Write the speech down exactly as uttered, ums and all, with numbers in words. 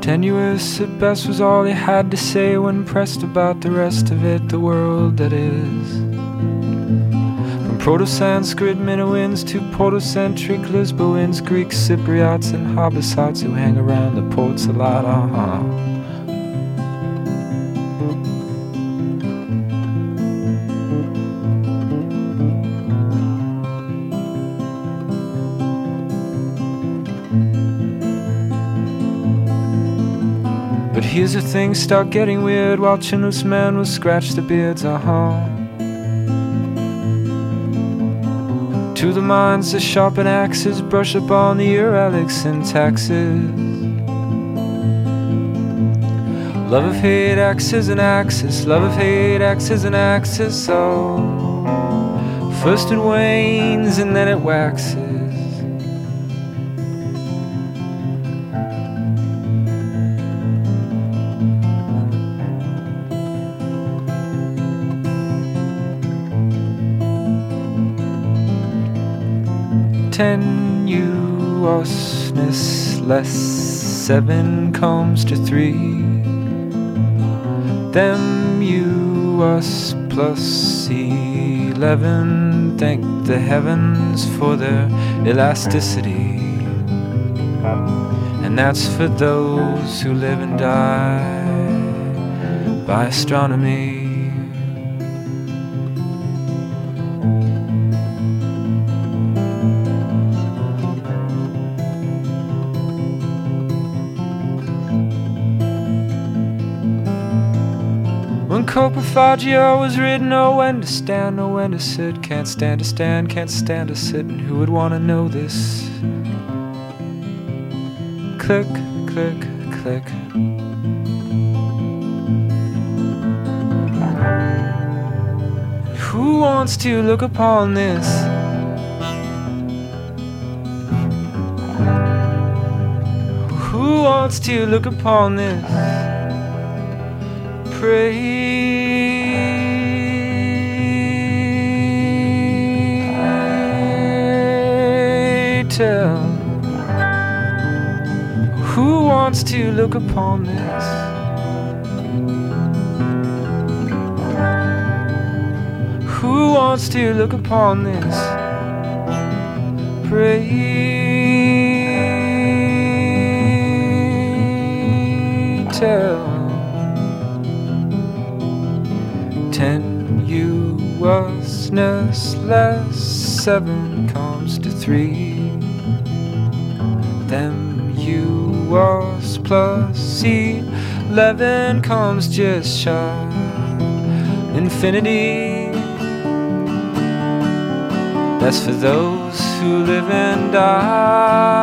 Tenuous at best was all he had to say when pressed about the rest of it, the world that is. From Proto-Sanskrit Minoans to Proto-centric Lisboans, Greek Cypriots and Habasites who hang around the ports a lot, uh-huh. But here's the thing, start getting weird while chinless man will scratch the beards, uh-huh. To the minds that sharpen axes, brush up on the Uralic syntaxes. Love of hate, axes and axis, love of hate, axes and axis, so first it wanes and then it waxes. Tenuousness less seven comes to three. Them you us plus eleven. Thank the heavens for their elasticity. And that's for those who live and die by astronomy. When Coprophagia was written, oh, when to stand, oh, when to sit. Can't stand to stand, can't stand to sit. And who would want to know this? Click, click, click. Who wants to look upon this? Who wants to look upon this? Pray tell. Who wants to look upon this? Who wants to look upon this? Pray tell. Tenuousness less seven comes to three. Them U us plus eleven comes just shy. Infinity, that's for those who live and die